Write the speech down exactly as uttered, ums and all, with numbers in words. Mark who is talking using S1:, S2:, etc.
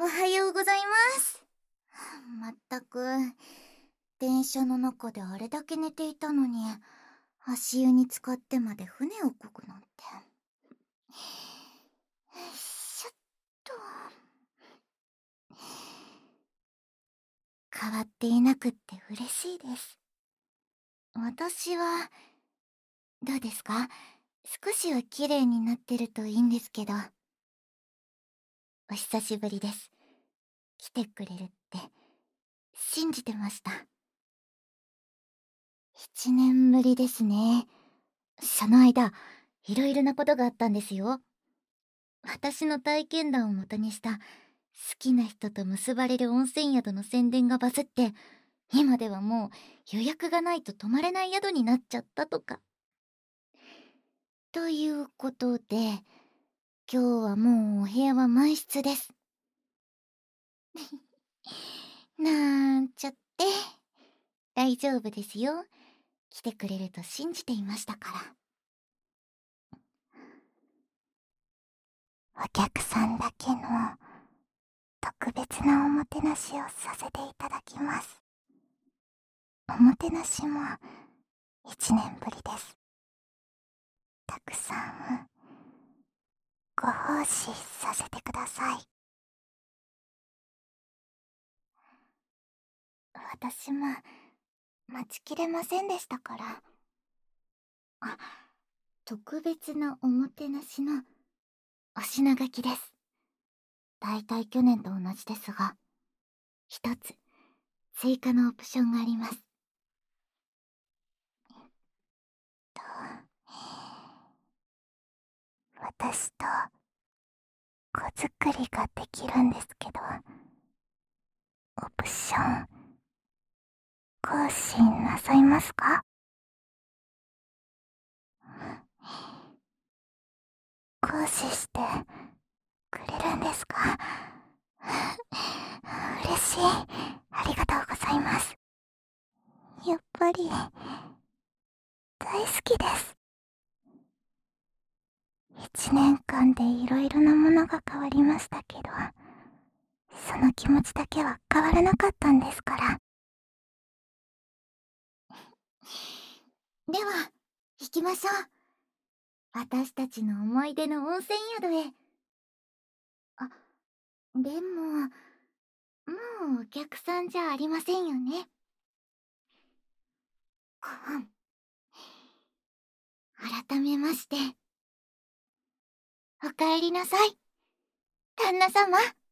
S1: はようございます。まったく、電車の中であれだけ寝ていたのに、足湯に浸かってまで船を漕ぐなんて。しょっと。変わっていなくって嬉しいです。私は、どうですか？少しは綺麗になってるといいんですけど。お久しぶりです。来てくれるって、信じてました。一年ぶりですね。その間、いろいろなことがあったんですよ。私の体験談をもとにした好きな人と結ばれる温泉宿の宣伝がバズって、今ではもう予約がないと泊まれない宿になっちゃったとか。ということで、今日はもうお部屋は満室です。なんちゃって。大丈夫ですよ。来てくれると信じていましたから。お客さんだけの特別なおもてなしをさせていただきます。おもてなしも一年ぶりです。たくさんご奉仕させてください。私も待ちきれませんでしたから。あ、特別なおもてなしのお品書きです。だいたい去年と同じですが、一つ追加のオプションがあります。と私と子作りができるんですけど、オプション更新なさいますか？行使してくれるんですか？嬉しい。ありがとうございます。やっぱり大好きです。一年間でいろいろなものが変わりましたけど、その気持ちだけは変わらなかったんですから。では行きましょう。私たちの思い出の温泉宿へ。あ、でももうお客さんじゃありませんよね。改めましておかえりなさい、旦那様。